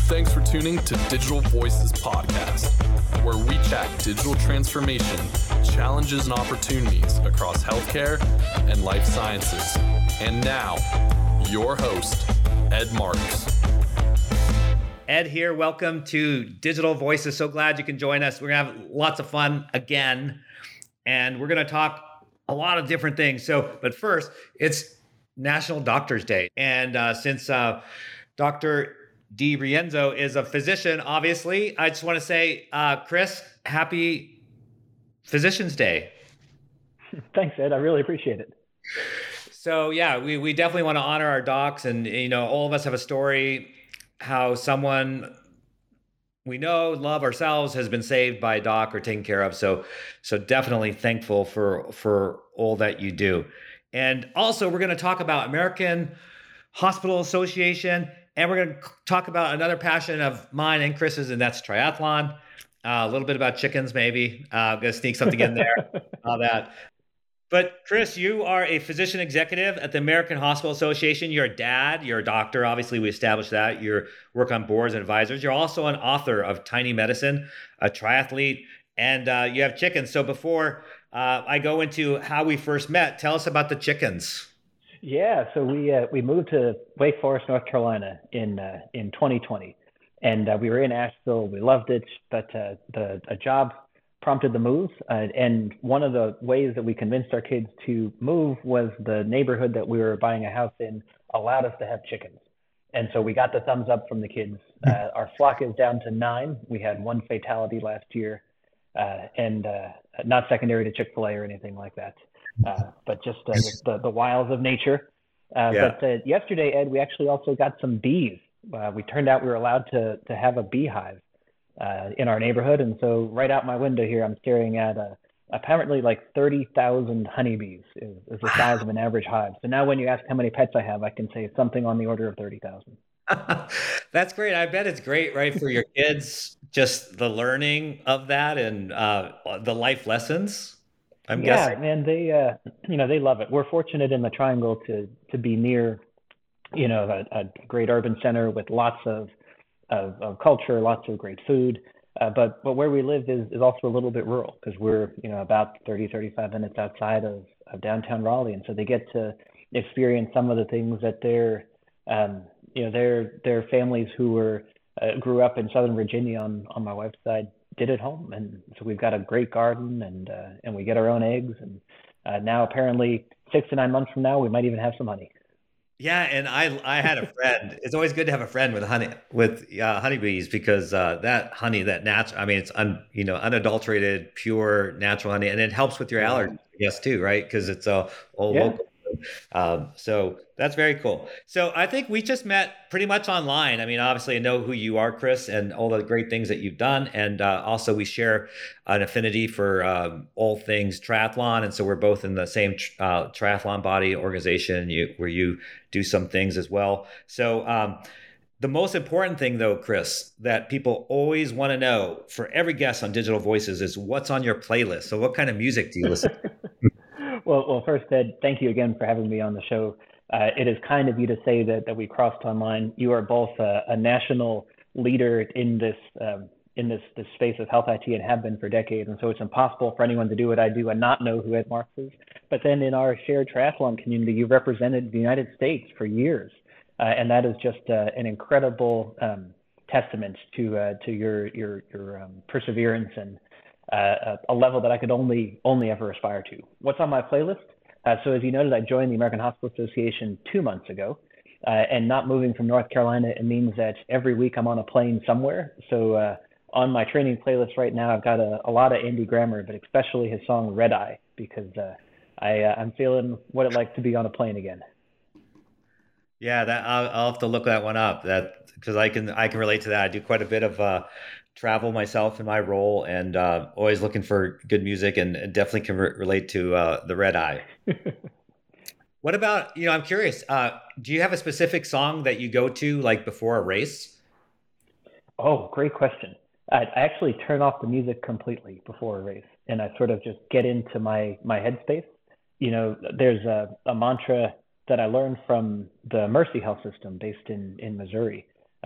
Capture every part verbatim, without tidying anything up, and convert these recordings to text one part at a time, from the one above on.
Thanks for tuning to Digital Voices Podcast, where we chat digital transformation, challenges and opportunities across healthcare and life sciences. And now, your host, Ed Marks. Ed here. Welcome to Digital Voices. So glad you can join us. We're going to have lots of fun again, and we're going to talk a lot of different things. So, but first, it's National Doctors Day. And uh, since uh, Doctor DiRienzo is a physician, obviously, I just want to say, uh, Chris, happy Physicians Day. Thanks, Ed. I really appreciate it. So yeah, we, we definitely want to honor our docs, and you know, all of us have a story how someone we know, love ourselves, has been saved by a doc or taken care of. So so definitely thankful for for all that you do. And also, we're going to talk about American Hospital Association, and we're going to talk about another passion of mine and Chris's, and that's triathlon. Uh, a little bit about chickens, maybe. Uh, I'm going to sneak something in there. All that. But Chris, you are a physician executive at the American Hospital Association. You're a dad, you're a doctor. Obviously, we established that. You work on boards and advisors. You're also an author of Tiny Medicine, a triathlete, and uh, you have chickens. So before uh, I go into how we first met, tell us about the chickens. Yeah, so we uh, we moved to Wake Forest, North Carolina in uh, in twenty twenty, and uh, we were in Asheville. We loved it, but uh, the a job prompted the move. Uh, and one of the ways that we convinced our kids to move was the neighborhood that we were buying a house in allowed us to have chickens. And so we got the thumbs up from the kids. Uh, our flock is down to nine. We had one fatality last year, uh, and uh, not secondary to Chick-fil-A or anything like that, uh, but just uh, the, the wiles of nature. Uh, yeah. But uh, yesterday, Ed, we actually also got some bees. Uh, we turned out we were allowed to to have a beehive Uh, in our neighborhood. And so right out my window here, I'm staring at uh, apparently like thirty thousand honeybees is, is the size of an average hive. So now when you ask how many pets I have, I can say something on the order of thirty thousand. That's great. I bet it's great, right, for your kids, just the learning of that and uh, the life lessons, I'm yeah, guessing. man, they, uh, you know, they love it. We're fortunate in the Triangle to, to be near, you know, a, a great urban center with lots of Of, of culture, lots of great food, uh, but but where we live is, is also a little bit rural because we're you know about thirty, thirty-five minutes outside of, of downtown Raleigh, and so they get to experience some of the things that their um, you know their their families who were uh, grew up in Southern Virginia on on my wife's side did at home, and so we've got a great garden, and uh, and we get our own eggs, and uh, now apparently six to nine months from now we might even have some honey. Yeah, and I I had a friend. It's always good to have a friend with honey with uh, honeybees because uh, that honey, that natural. I mean, it's un, you know unadulterated, pure, natural honey, and it helps with your allergies, I guess, too, right? Because it's uh, all Yeah. local. Um, so that's very cool. So I think we just met pretty much online. I mean, obviously, I know who you are, Chris, and all the great things that you've done, and uh, also we share an affinity for um, all things triathlon, and so we're both in the same uh, triathlon body organization. You, where you do some things as well. So um, the most important thing, though, Chris, that people always want to know for every guest on Digital Voices is what's on your playlist. So what kind of music do you listen to? Well, well, first, Ed, thank you again for having me on the show. Uh, it is kind of you to say that that we crossed online. You are both a, a national leader in this um, in this this space of health I T and have been for decades, and so it's impossible for anyone to do what I do and not know who Ed Marks is. But then in our shared triathlon community, you represented the United States for years, uh, and that is just uh, an incredible um, testament to uh, to your your your um, perseverance and Uh, a level that I could only only ever aspire to. What's on my playlist? Uh, so as you noted, I joined the American Hospital Association two months ago, uh, and not moving from North Carolina, it means that every week I'm on a plane somewhere. So uh, on my training playlist right now, I've got a, a lot of Andy Grammer, but especially his song Red Eye, because uh, I, uh, I'm feeling what it like to be on a plane again. Yeah, that I'll, I'll have to look that one up. That because I can I can relate to that. I do quite a bit of uh, travel myself in my role, and uh, always looking for good music, and definitely can re- relate to uh, the Red Eye. What about you know? I'm curious. Uh, do you have a specific song that you go to like before a race? Oh, great question. I, I actually turn off the music completely before a race, and I sort of just get into my my headspace. You know, there's a, a mantra that I learned from the Mercy Health System based in in Missouri.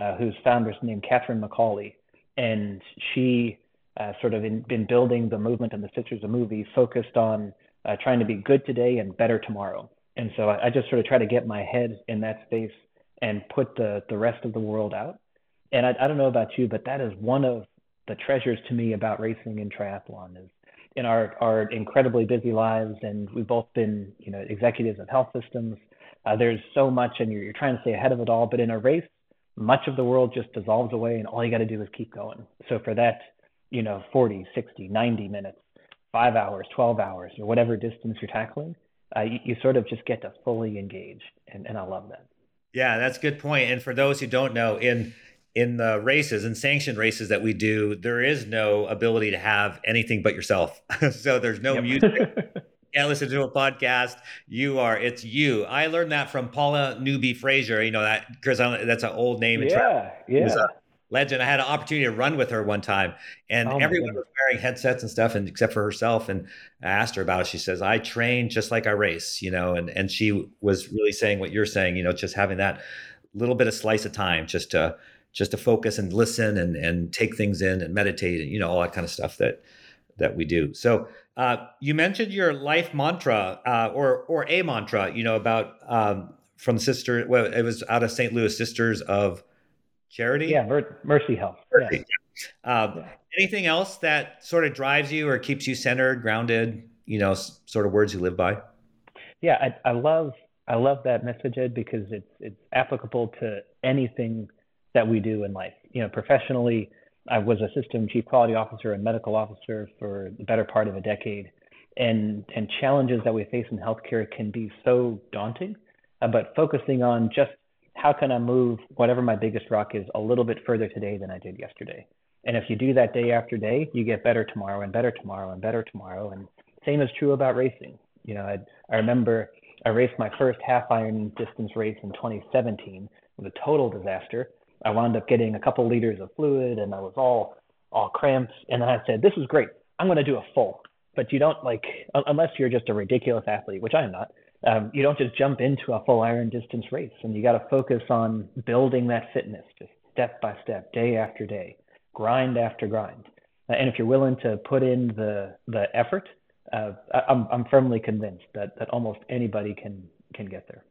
uh, whose founder is named Catherine McCauley, and she uh, sort of in, been building the movement and the Sisters of Movie focused on uh, trying to be good today and better tomorrow. And so I, I just sort of try to get my head in that space and put the, the rest of the world out. And I, I don't know about you, but that is one of the treasures to me about racing and triathlon is in our, our incredibly busy lives. And we've both been, you know, executives of health systems. Uh, there's so much and you're, you're trying to stay ahead of it all, but in a race, much of the world just dissolves away and all you got to do is keep going. So for that, you know, forty, sixty, ninety minutes, five hours, twelve hours, or whatever distance you're tackling, uh, you, you sort of just get to fully engage. And, and I love that. Yeah, that's a good point. And for those who don't know, in in the races and sanctioned races that we do, there is no ability to have anything but yourself. So there's no yep. music. You can't listen to a podcast. You are, it's you. I learned that from Paula Newby Fraser. You know that, Chris, that's an old name. Yeah, yeah. Legend. I had an opportunity to run with her one time, and oh everyone was wearing headsets and stuff, and except for herself. And I asked her about it. She says, "I train just like I race," you know, and and she was really saying what you're saying, you know, just having that little bit of slice of time, just to just to focus and listen and and take things in and meditate, and you know, all that kind of stuff that that we do. So uh, you mentioned your life mantra, uh, or or a mantra, you know, about um, from Sister. Well, it was out of Saint Louis, Sisters of Charity? Yeah, Mer- Mercy Health. Mercy. Yeah. Um, yeah. Anything else that sort of drives you or keeps you centered, grounded, you know, s- sort of words you live by? Yeah, I, I love I love that message, Ed, because it's it's applicable to anything that we do in life. You know, professionally, I was a system chief quality officer and medical officer for the better part of a decade. And, and challenges that we face in healthcare can be so daunting, uh, but focusing on just how can I move whatever my biggest rock is a little bit further today than I did yesterday? And if you do that day after day, you get better tomorrow and better tomorrow and better tomorrow. And same is true about racing. You know, I, I remember I raced my first half iron distance race in twenty seventeen. It was a total disaster. I wound up getting a couple liters of fluid and I was all, all cramped. And then I said, this is great. I'm going to do a full. But you don't like, unless you're just a ridiculous athlete, which I am not. Um, you don't just jump into a full iron distance race, and you got to focus on building that fitness just step by step, day after day, grind after grind. Uh, and if you're willing to put in the the effort, uh, I'm I'm firmly convinced that that almost anybody can can get there.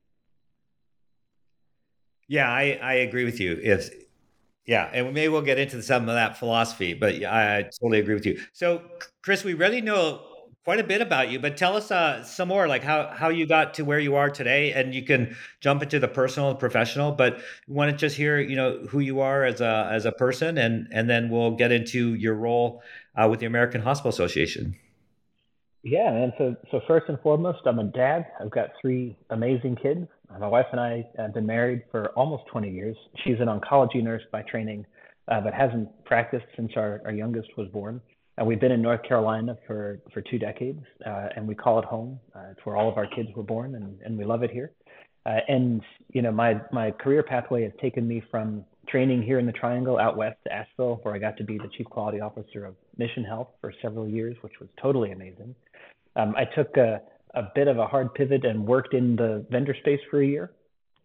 Yeah, I, I agree with you. If yeah, and maybe we'll get into some of that philosophy, but yeah, I totally agree with you. So, Chris, we really know quite a bit about you, but tell us uh, some more, like how, how you got to where you are today, and you can jump into the personal and professional, but we want to just hear, you know, who you are as a, as a person, and, and then we'll get into your role uh, with the American Hospital Association. Yeah, and so, so first and foremost, I'm a dad. I've got three amazing kids. My wife and I have been married for almost twenty years. She's an oncology nurse by training, uh, but hasn't practiced since our, our youngest was born. Uh, we've been in North Carolina for, for two decades, uh, and we call it home. Uh, it's where all of our kids were born, and, and we love it here. Uh, and, you know, my, my career pathway has taken me from training here in the Triangle out west to Asheville, where I got to be the Chief Quality Officer of Mission Health for several years, which was totally amazing. Um, I took a, a bit of a hard pivot and worked in the vendor space for a year.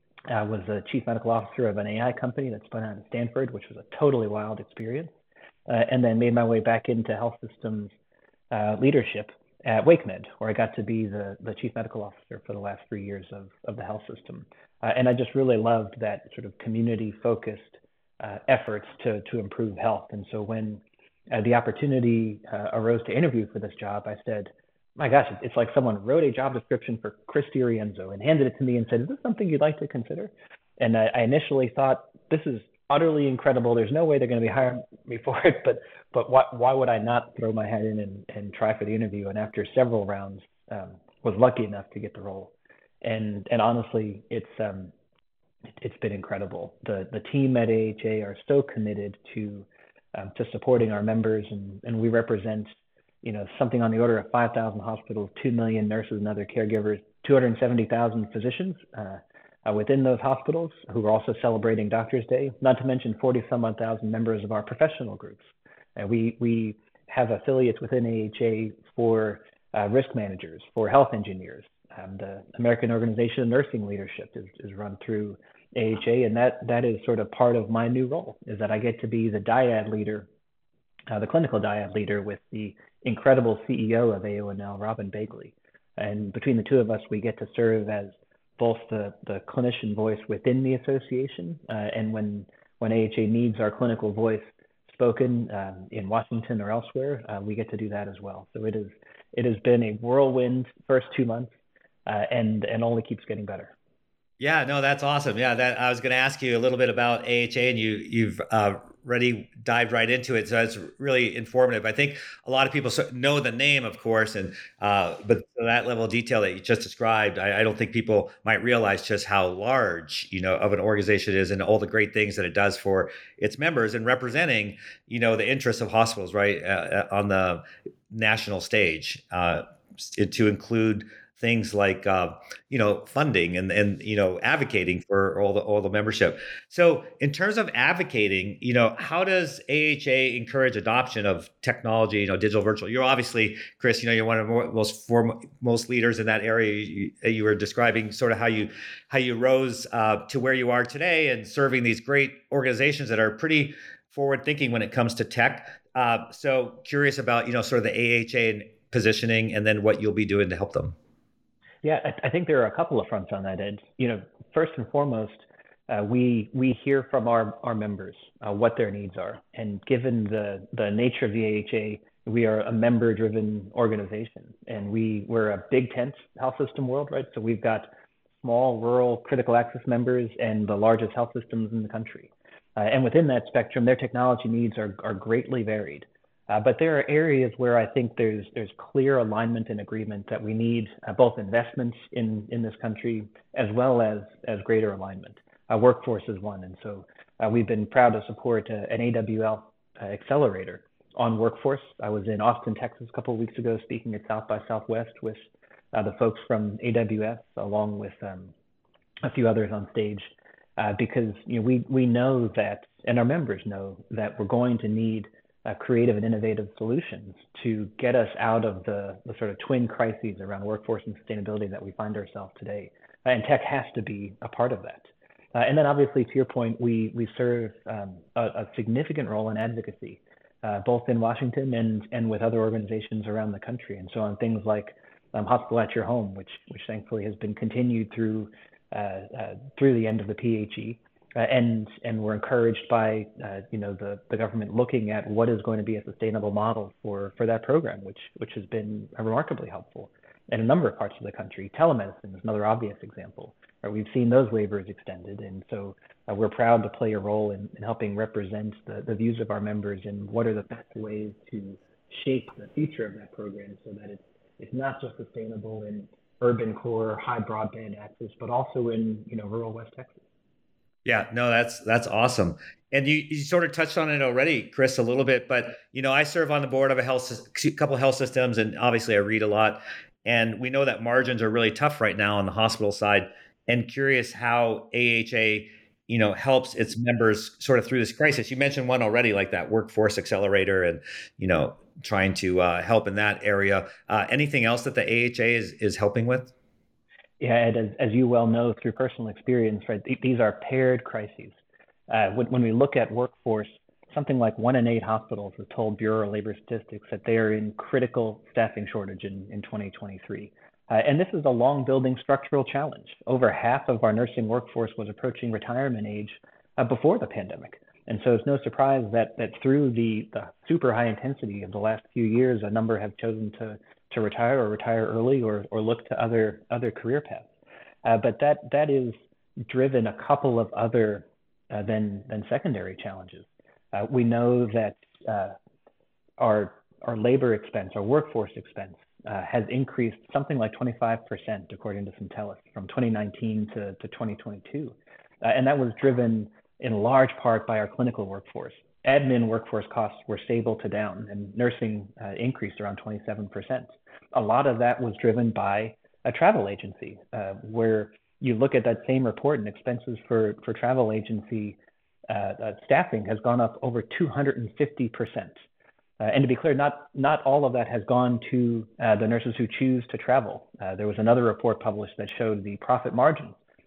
I was a Chief Medical Officer of an A I company that spun out of Stanford, which was a totally wild experience. Uh, and then made my way back into health systems uh, leadership at WakeMed, where I got to be the, the chief medical officer for the last three years of, of the health system. Uh, and I just really loved that sort of community-focused uh, efforts to, to improve health. And so when uh, the opportunity uh, arose to interview for this job, I said, my gosh, it's like someone wrote a job description for Chris DiRienzo and handed it to me and said, is this something you'd like to consider? And I, I initially thought, this is utterly incredible. There's no way they're going to be hiring me for it, but but why, why would I not throw my head in and, and try for the interview? And after several rounds, um, was lucky enough to get the role. And and honestly, it's um, it's been incredible. The the team at A H A are so committed to um, to supporting our members, and, and we represent, you know, something on the order of five thousand hospitals, two million nurses and other caregivers, two hundred seventy thousand physicians. Uh, Uh, within those hospitals, who are also celebrating Doctors' Day, not to mention forty some odd thousand members of our professional groups. Uh, we we have affiliates within A H A for uh, risk managers, for health engineers. Um, the American Organization of Nursing Leadership is, is run through A H A, and that that is sort of part of my new role, is that I get to be the dyad leader, uh, the clinical dyad leader with the incredible C E O of A O N L, Robin Bagley. And between the two of us, we get to serve as both the, the clinician voice within the association, uh, and when, when A H A needs our clinical voice spoken um, in Washington or elsewhere, uh, we get to do that as well. So it is it has been a whirlwind first two months, uh, and and only keeps getting better. Yeah, no, that's awesome. Yeah, that I was going to ask you a little bit about A H A, and you you've uh, already dived right into it. So it's really informative. I think a lot of people know the name, of course, and uh, but that level of detail that you just described, I, I don't think people might realize just how large, you know, of an organization it is, and all the great things that it does for its members and representing, you know, the interests of hospitals, right, uh, on the national stage, uh, to include things like, uh, you know, funding and, and, you know, advocating for all the, all the membership. So in terms of advocating, you know, how does A H A encourage adoption of technology, you know, digital virtual? You're obviously, Chris, you know, you're one of the most foremost leaders in that area. You, you were describing sort of how you, how you rose uh, to where you are today and serving these great organizations that are pretty forward thinking when it comes to tech. Uh, so curious about, you know, sort of the A H A and positioning, and then what you'll be doing to help them. Yeah, I, I think there are a couple of fronts on that, Ed. You know, first and foremost, uh, we we hear from our our members uh, what their needs are, and given the the nature of the A H A, we are a member-driven organization, and we we're a big tent health system world, right? So we've got small rural critical access members and the largest health systems in the country, uh, and within that spectrum, their technology needs are are greatly varied. Uh, but there are areas where I think there's there's clear alignment and agreement that we need uh, both investments in, in this country as well as as greater alignment. Uh, workforce is one, and so uh, we've been proud to support uh, an A W L uh, accelerator on workforce. I was in Austin, Texas, a couple of weeks ago speaking at South by Southwest with uh, the folks from A W S, along with um, a few others on stage, uh, because you know we we know that, and our members know that we're going to need Uh, creative and innovative solutions to get us out of the, the sort of twin crises around workforce and sustainability that we find ourselves today. Uh, and tech has to be a part of that. Uh, and then obviously, to your point, we, we serve um, a, a significant role in advocacy, uh, both in Washington and, and with other organizations around the country. And so on things like um, Hospital at Your Home, which, which thankfully has been continued through, uh, uh, through the end of the P H E. Uh, and and we're encouraged by uh, you know the, the government looking at what is going to be a sustainable model for, for that program, which which has been remarkably helpful in a number of parts of the country. Telemedicine is another obvious example. Right? We've seen those waivers extended, and so uh, we're proud to play a role in, in helping represent the, the views of our members and what are the best ways to shape the future of that program so that it's it's not just sustainable in urban core, high broadband access, but also in you know rural West Texas. Yeah, no, that's that's awesome. And you, you sort of touched on it already, Chris, a little bit, but you know, I serve on the board of a health a couple of health systems, and obviously I read a lot, and we know that margins are really tough right now on the hospital side. And curious how A H A, you know, helps its members sort of through this crisis. You mentioned one already, like that workforce accelerator, and you know, trying to uh, help in that area. Uh, anything else that the A H A is is helping with? Yeah, Ed, as, as you well know through personal experience, right, th- these are paired crises. Uh, when, when we look at workforce, something like one in eight hospitals has told Bureau of Labor Statistics that they are in critical staffing shortage in, in twenty twenty-three. Uh, and this is a long building structural challenge. Over half of our nursing workforce was approaching retirement age uh, before the pandemic. And so it's no surprise that, that through the, the super high intensity of the last few years, a number have chosen to to retire or retire early or or look to other other career paths. Uh, but that that is driven a couple of other uh, than than secondary challenges. Uh, we know that uh, our our labor expense, our workforce expense, uh, has increased something like twenty-five percent according to Centellus from twenty nineteen to, to twenty twenty-two. Uh, and that was driven in large part by our clinical workforce. Admin workforce costs were stable to down, and nursing uh, increased around twenty-seven percent. A lot of that was driven by a travel agency, uh, where you look at that same report and expenses for, for travel agency uh, uh, staffing has gone up over two hundred fifty percent. Uh, and to be clear, not, not all of that has gone to uh, the nurses who choose to travel. Uh, there was another report published that showed the profit margins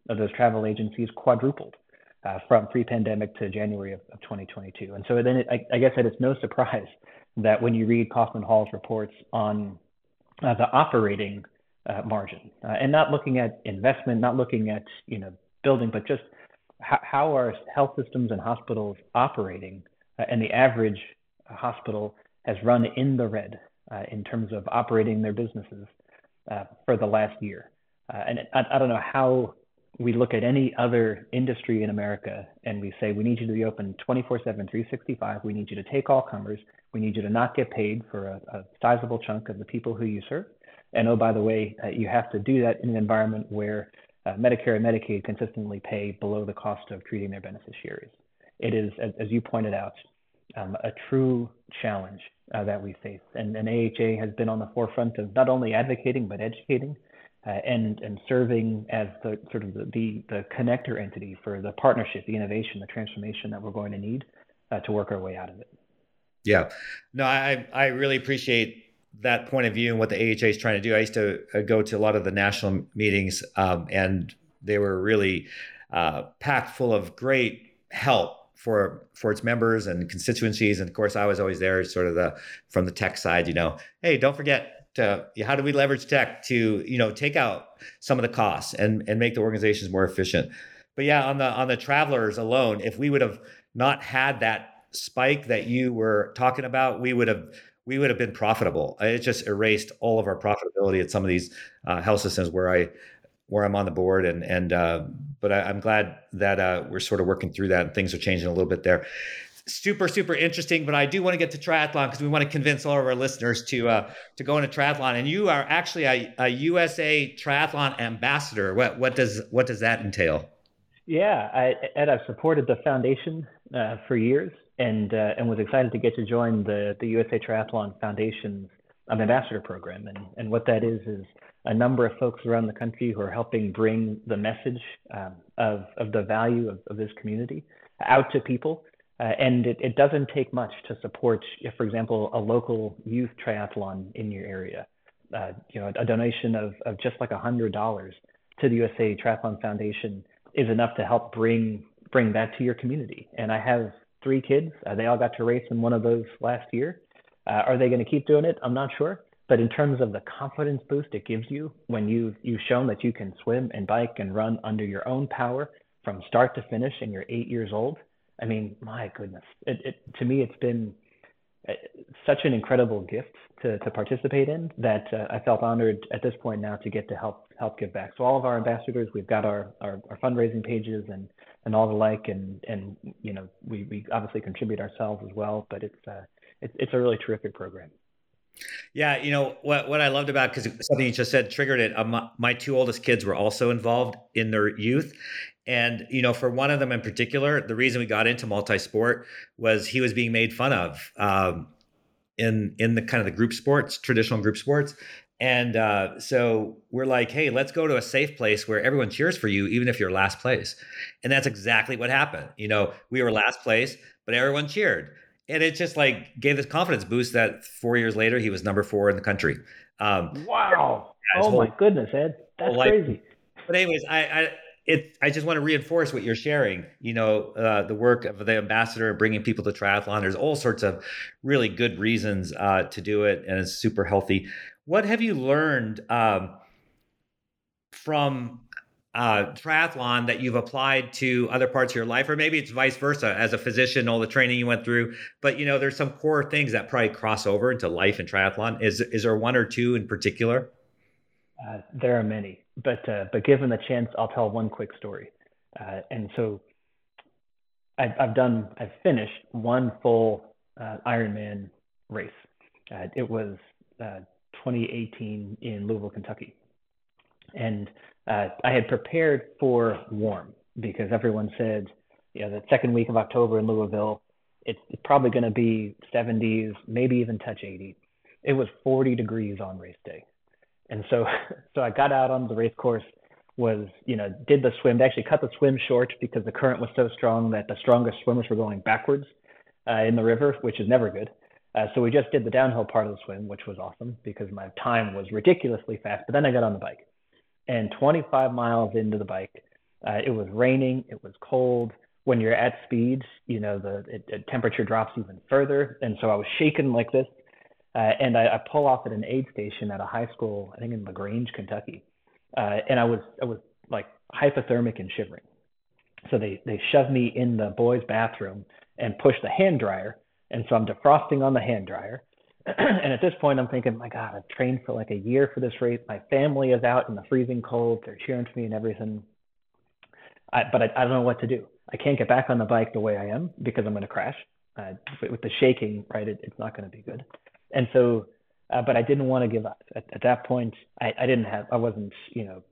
of those travel agencies quadrupled uh, from pre-pandemic to January of, of twenty twenty-two. And so then it, I, I guess that it's no surprise that when you read Kaufman Hall's reports on uh, the operating uh, margin uh, and not looking at investment, not looking at, you know, building, but just how, how are health systems and hospitals operating, uh, and the average hospital has run in the red uh, in terms of operating their businesses uh, for the last year. Uh, and I, I don't know how we look at any other industry in America and we say, we need you to be open twenty-four seven, three sixty-five. We need you to take all comers. We need you to not get paid for a, a sizable chunk of the people who you serve. And oh, by the way, uh, you have to do that in an environment where uh, Medicare and Medicaid consistently pay below the cost of treating their beneficiaries. It is, as, as you pointed out, um, a true challenge uh, that we face. And, and A H A has been on the forefront of not only advocating, but educating uh, and, and serving as the sort of the, the, the connector entity for the partnership, the innovation, the transformation that we're going to need uh, to work our way out of it. Yeah, no, I, I really appreciate that point of view and what the A H A is trying to do. I used to go to a lot of the national meetings um, and they were really uh, packed full of great help for for its members and constituencies. And of course, I was always there sort of the from the tech side, you know, hey, don't forget to, how do we leverage tech to, you know, take out some of the costs and, and make the organizations more efficient. But yeah, on the on the travelers alone, if we would have not had that spike that you were talking about, we would have we would have been profitable. It just erased all of our profitability at some of these uh, health systems where I where I'm on the board. And, and uh, but I, I'm glad that uh, we're sort of working through that and things are changing a little bit there. Super, super interesting. But I do want to get to triathlon because we want to convince all of our listeners to uh, to go into triathlon. And you are actually a, a U S A Triathlon ambassador. What what does what does that entail? Yeah, I, Ed, I've supported the foundation uh, for years, and uh, and was excited to get to join the the U S A Triathlon Foundation's um, ambassador program. And and what that is is a number of folks around the country who are helping bring the message um, of, of the value of, of this community out to people. Uh, and it, it doesn't take much to support, if, for example, a local youth triathlon in your area. Uh, you know, a donation of, of just like one hundred dollars to the U S A Triathlon Foundation is enough to help bring bring that to your community. And I have three kids. Uh, they all got to race in one of those last year. Uh, are they going to keep doing it? I'm not sure. But in terms of the confidence boost it gives you when you've, you've shown that you can swim and bike and run under your own power from start to finish and you're eight years old, I mean, my goodness, it, it, to me, it's been such an incredible gift to, to participate in that uh, I felt honored at this point now to get to help help give back. So all of our ambassadors, we've got our, our, our fundraising pages and, and all the like, and, and you know, we, we obviously contribute ourselves as well, but it's, uh, it, it's a really terrific program. Yeah, you know, what what I loved about, because something you just said triggered it. Um, my two oldest kids were also involved in their youth. And, you know, for one of them in particular, the reason we got into multi-sport was he was being made fun of um, in in the kind of the group sports, traditional group sports. And uh, so we're like, hey, let's go to a safe place where everyone cheers for you, even if you're last place. And that's exactly what happened. You know, we were last place, but everyone cheered. And it just like gave this confidence boost that four years later, he was number four in the country. Um, wow. Yeah, oh whole, my goodness, Ed. That's crazy. But anyways, I, I, it, I just want to reinforce what you're sharing, you know, uh, the work of the ambassador, bringing people to triathlon. There's all sorts of really good reasons uh, to do it. And it's super healthy. What have you learned um, from uh, triathlon that you've applied to other parts of your life? Or maybe it's vice versa, as a physician, all the training you went through, but you know, there's some core things that probably cross over into life and triathlon. Is, is there one or two in particular? Uh, there are many, but, uh, but given the chance, I'll tell one quick story. Uh, and so I've, I've done, I've finished one full uh, Ironman race. Uh, it was uh, twenty eighteen in Louisville, Kentucky. And uh, I had prepared for warm because everyone said, you know, the second week of October in Louisville, it's, it's probably going to be seventies, maybe even touch eighty. It was forty degrees on race day. And so, so I got out on the race course, was, you know, did the swim, they actually cut the swim short because the current was so strong that the strongest swimmers were going backwards uh, in the river, which is never good. Uh, so we just did the downhill part of the swim, which was awesome because my time was ridiculously fast. But then I got on the bike, and twenty-five miles into the bike, Uh, it was raining. It was cold. When you're at speed, you know, the it, it, temperature drops even further. And so I was shaking like this. Uh, and I, I pull off at an aid station at a high school, I think in LaGrange, Kentucky. Uh, and I was, I was like hypothermic and shivering. So they, they shoved me in the boys' bathroom and pushed the hand dryer. And so I'm defrosting on the hand dryer. And at this point, I'm thinking, my God, I've trained for like a year for this race. My family is out in the freezing cold. They're cheering for me and everything. I, but I, I don't know what to do. I can't get back on the bike the way I am because I'm going to crash. Uh, with the shaking, right, it, it's not going to be good. And so, uh, but I didn't want to give up. At, at that point, I, I didn't have, I wasn't, you know,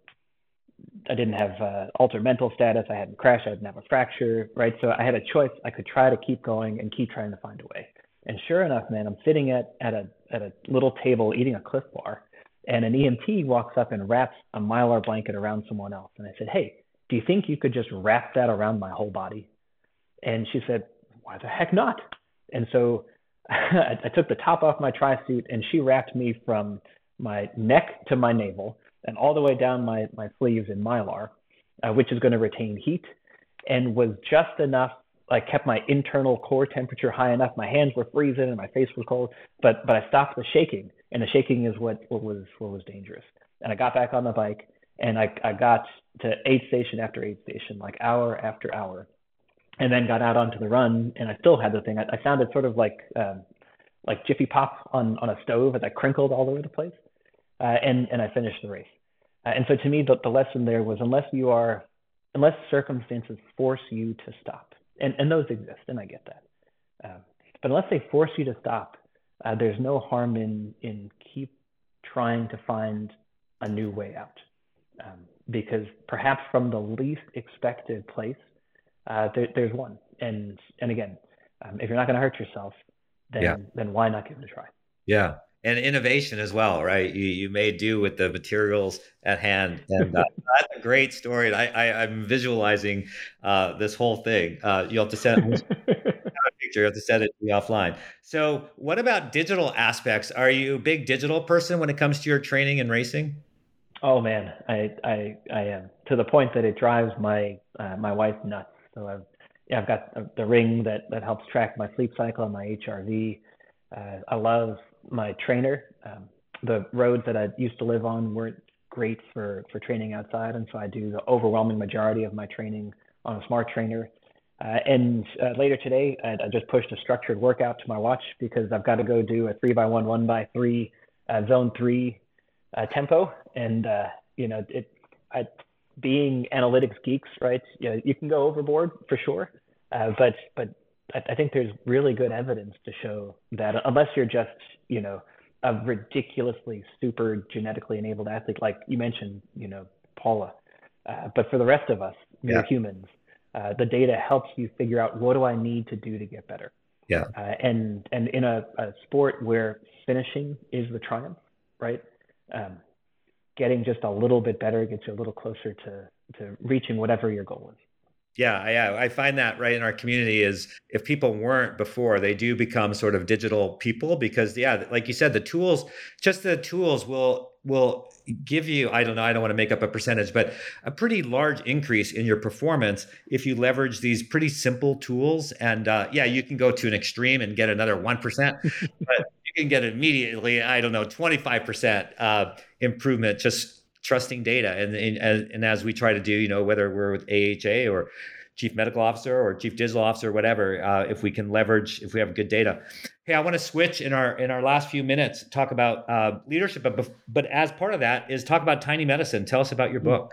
I didn't have uh, altered mental status. I hadn't crashed. I didn't have a fracture, right? So I had a choice. I could try to keep going and keep trying to find a way. And sure enough, man, I'm sitting at, at a at a little table eating a Cliff Bar, and an E M T walks up and wraps a Mylar blanket around someone else. And I said, hey, do you think you could just wrap that around my whole body? And she said, why the heck not? And so I, I took the top off my tri-suit, and she wrapped me from my neck to my navel and all the way down my, my sleeves in Mylar, uh, which is going to retain heat, and was just enough, like kept my internal core temperature high enough. My hands were freezing and my face was cold, but but I stopped the shaking, and the shaking is what, what was what was dangerous. And I got back on the bike, and I, I got to aid station after aid station, like hour after hour, and then got out onto the run, and I still had the thing. I, I sounded sort of like um, like Jiffy Pop on, on a stove as I crinkled all over the place, uh, and, and I finished the race. Uh, and so to me, the, the lesson there was unless you are, unless circumstances force you to stop, and, and those exist, and I get that, uh, but unless they force you to stop, uh, there's no harm in, in keep trying to find a new way out. Um, because perhaps from the least expected place, uh, there, there's one. And and again, um, if you're not going to hurt yourself, then yeah. then why not give it a try? Yeah, and innovation as well, right? You you may do with the materials at hand, and uh, that's a great story. I, I I'm visualizing uh, this whole thing. Uh, you'll have to send a picture. You have to send it to me offline. So, what about digital aspects? Are you a big digital person when it comes to your training and racing? Oh man, I, I, I am, to the point that it drives my, uh, my wife nuts. So I've, yeah, I've got the ring that, that helps track my sleep cycle and my H R V. Uh, I love my trainer. Um, the roads that I used to live on weren't great for, for training outside. And so I do the overwhelming majority of my training on a smart trainer. Uh, and uh, later today, I, I just pushed a structured workout to my watch because I've got to go do a three by one, one by three, uh, zone three uh, tempo. And, uh, you know, it, I, being analytics geeks, right, you know, you can go overboard for sure. Uh, but but I, I think there's really good evidence to show that unless you're just, you know, a ridiculously super genetically enabled athlete, like you mentioned, you know, Paula, uh, but for the rest of us, mere yeah. humans, uh, the data helps you figure out what do I need to do to get better. Yeah. Uh, and and in a, a sport where finishing is the triumph, right? Um, getting just a little bit better gets you a little closer to, to reaching whatever your goal is. Yeah, yeah, I find that right in our community is if people weren't before, they do become sort of digital people because, yeah, like you said, the tools, just the tools will will give you, I don't know, I don't want to make up a percentage, but a pretty large increase in your performance if you leverage these pretty simple tools. And uh, yeah, you can go to an extreme and get another one percent, but you can get immediately, I don't know, twenty-five percent uh, improvement just trusting data. And, and and as we try to do, you know, whether we're with A H A or chief medical officer or chief digital officer, or whatever, uh, if we can leverage, if we have good data. Hey, I want to switch in our in our last few minutes, talk about uh, leadership, but but as part of that is talk about Tiny Medicine. Tell us about your book.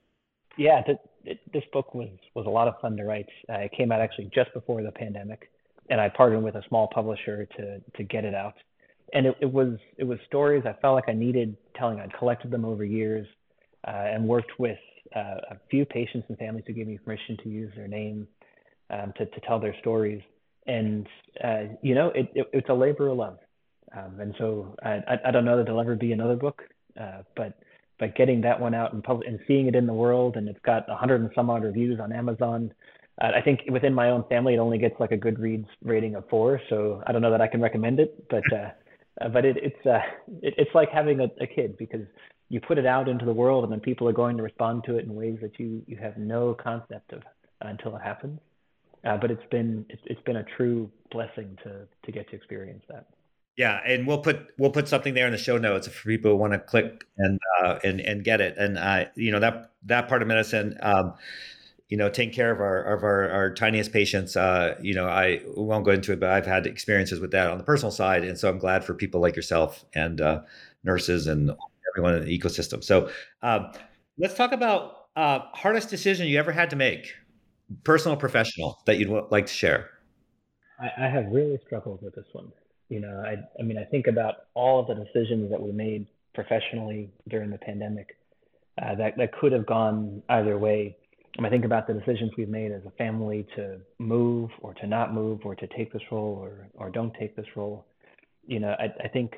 Yeah, th- th- this book was was a lot of fun to write. Uh, it came out actually just before the pandemic, and I partnered with a small publisher to to get it out. And it, it was it was stories I felt like I needed telling. I'd collected them over years uh, and worked with uh, a few patients and families who gave me permission to use their name um, to, to tell their stories. And, uh, you know, it, it, it's a labor of love. Um, and so I, I don't know that there'll ever be another book, uh, but but getting that one out and, pub- and seeing it in the world, and it's got a hundred and some odd reviews on Amazon. Uh, I think within my own family, it only gets like a Goodreads rating of four. So I don't know that I can recommend it, but uh, Uh, but it, it's uh, it, it's like having a, a kid because you put it out into the world, and then people are going to respond to it in ways that you you have no concept of until it happens. Uh, but it's been it's, it's been a true blessing to to get to experience that. Yeah, and we'll put we'll put something there in the show notes for people who want to click and uh, and and get it. And uh, you know that that part of medicine, um, you know, taking care of our of our, our tiniest patients. Uh, you know, I won't go into it, but I've had experiences with that on the personal side, and so I'm glad for people like yourself and uh, nurses and everyone in the ecosystem. So um, let's talk about uh, hardest decision you ever had to make, personal or professional, that you'd like to share. I, I have really struggled with this one. You know, I, I mean, I think about all of the decisions that we made professionally during the pandemic uh, that, that could have gone either way. And I think about the decisions we've made as a family to move or to not move or to take this role or, or don't take this role. You know, I, I think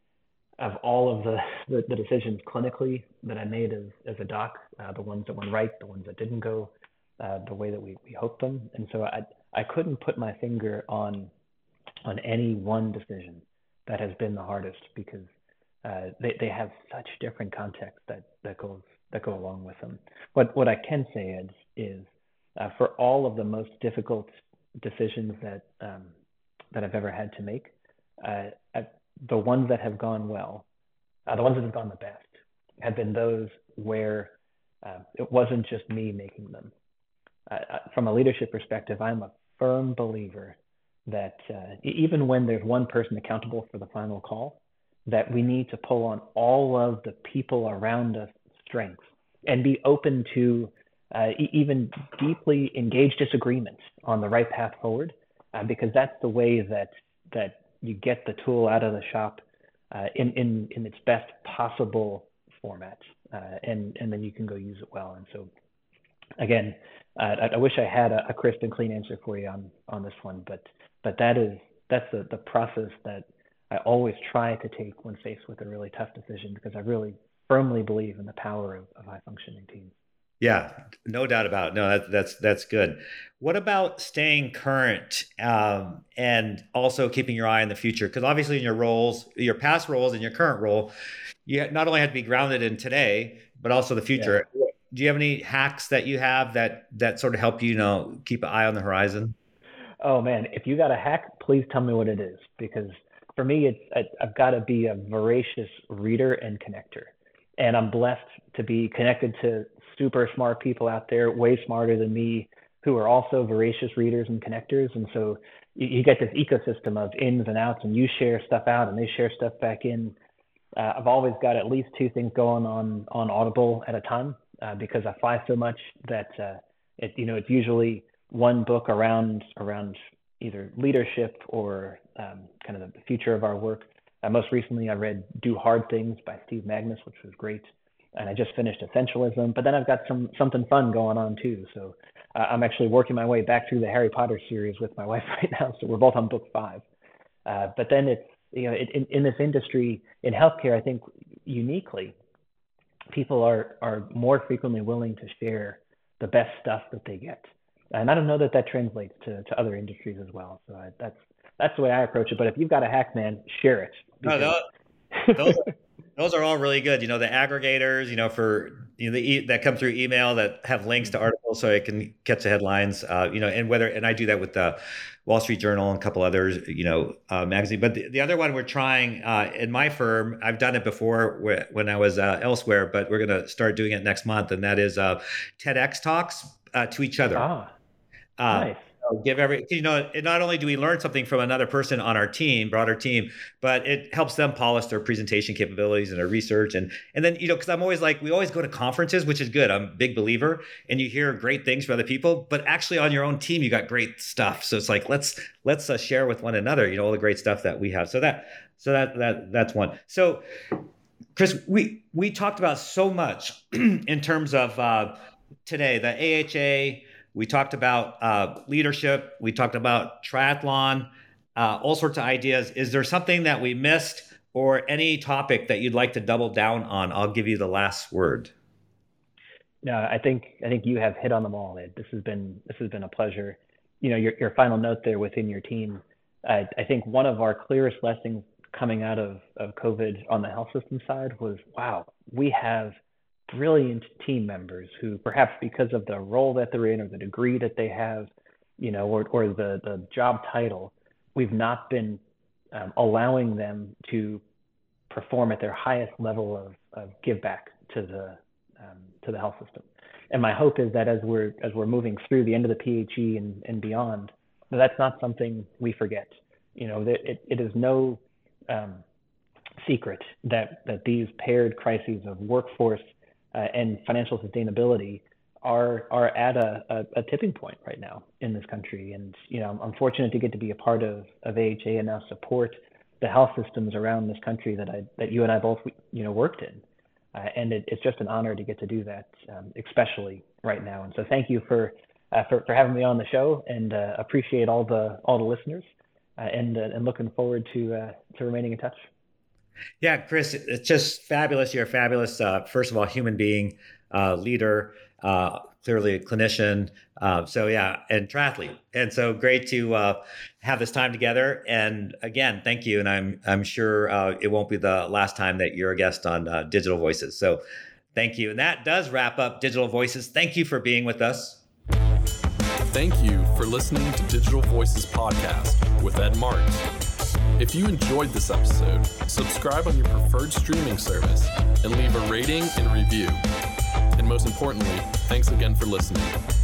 of all of the, the, the decisions clinically that I made as, as a doc, uh, the ones that went right, the ones that didn't go uh, the way that we, we hoped them. And so I, I couldn't put my finger on on any one decision that has been the hardest, because uh, they, they have such different context that, that goes that go along with them. What what I can say is, is uh, for all of the most difficult decisions that um, that I've ever had to make, uh, the ones that have gone well, uh, the ones that have gone the best, have been those where uh, it wasn't just me making them. Uh, from a leadership perspective, I'm a firm believer that uh, even when there's one person accountable for the final call, that we need to pull on all of the people around us strengths and be open to uh, e- even deeply engaged disagreements on the right path forward, uh, because that's the way that that you get the tool out of the shop uh, in, in, in its best possible format, uh, and, and then you can go use it well. And so, again, uh, I, I wish I had a, a crisp and clean answer for you on, on this one, but but that is that's the, the process that I always try to take when faced with a really tough decision, because I really firmly believe in the power of, of high functioning teams. Yeah, no doubt about it. No, that, that's that's good. What about staying current um, and also keeping your eye on the future? Because obviously in your roles, your past roles and your current role, you not only have to be grounded in today, but also the future. Yeah. Do you have any hacks that you have that that sort of help you, you know, keep an eye on the horizon? Oh man, if you got a hack, please tell me what it is, because for me, it's I, I've got to be a voracious reader and connector. And I'm blessed to be connected to super smart people out there, way smarter than me, who are also voracious readers and connectors. And so you, you get this ecosystem of ins and outs, and you share stuff out and they share stuff back in. Uh, I've always got at least two things going on on Audible at a time, uh, because I fly so much that uh, it, you know, it's usually one book around around either leadership or um, kind of the future of our work. Uh, most recently, I read Do Hard Things by Steve Magnus, which was great. And I just finished Essentialism, but then I've got some something fun going on too. So uh, I'm actually working my way back through the Harry Potter series with my wife right now. So we're both on book five. Uh, but then it's, you know, in, in this industry, in healthcare, I think uniquely, people are, are more frequently willing to share the best stuff that they get. And I don't know that that translates to, to other industries as well. So I, that's that's the way I approach it. But if you've got a hack, man, share it. No, those, those, are, those are all really good. You know, the aggregators, you know, for you know, the e- that come through email that have links to articles so I can catch the headlines. Uh, you know, and whether and I do that with the Wall Street Journal and a couple others, you know, uh, magazine. But the, the other one we're trying uh, in my firm, I've done it before wh- when I was uh, elsewhere, but we're going to start doing it next month, and that is uh, TEDx talks uh, to each other. Ah. Uh, Nice. Give every, you know, not only do we learn something from another person on our team, broader team, but it helps them polish their presentation capabilities and their research. And, and then, you know, cause I'm always like, we always go to conferences, which is good. I'm a big believer, and you hear great things from other people, but actually on your own team, you got great stuff. So it's like, let's, let's uh, share with one another, you know, all the great stuff that we have. So that, so that, that, that's one. So Chris, we, we talked about so much in terms of uh, today, the A H A. We talked about uh, leadership. We talked about triathlon, uh, all sorts of ideas. Is there something that we missed, or any topic that you'd like to double down on? I'll give you the last word. No, I think I think you have hit on them all, Ed. This has been this has been a pleasure. You know, your your final note there within your team. I, I think one of our clearest lessons coming out of, of COVID on the health system side was, wow, we have brilliant team members who perhaps because of the role that they're in or the degree that they have, you know, or, or the, the job title, we've not been um, allowing them to perform at their highest level of, of give back to the um, to the health system. And my hope is that as we're as we're moving through the end of the P H E and, and beyond, that's not something we forget. You know, it, it is no um, secret that that these paired crises of workforce uh, and financial sustainability are are at a, a, a tipping point right now in this country. And you know, I'm fortunate to get to be a part of, of A H A and now support the health systems around this country that I that you and I both you know worked in. Uh, and it, it's just an honor to get to do that, um, especially right now. And so thank you for uh, for, for having me on the show, and uh, appreciate all the all the listeners, uh, and uh, and looking forward to uh, to remaining in touch. Yeah, Chris, it's just fabulous. You're a fabulous, uh, first of all, human being, uh, leader, uh, clearly a clinician. Uh, so yeah, and triathlete. And so great to uh, have this time together. And again, thank you. And I'm I'm sure uh, it won't be the last time that you're a guest on uh, Digital Voices. So thank you. And that does wrap up Digital Voices. Thank you for being with us. Thank you for listening to Digital Voices Podcast with Ed Marks. If you enjoyed this episode, subscribe on your preferred streaming service and leave a rating and review. And most importantly, thanks again for listening.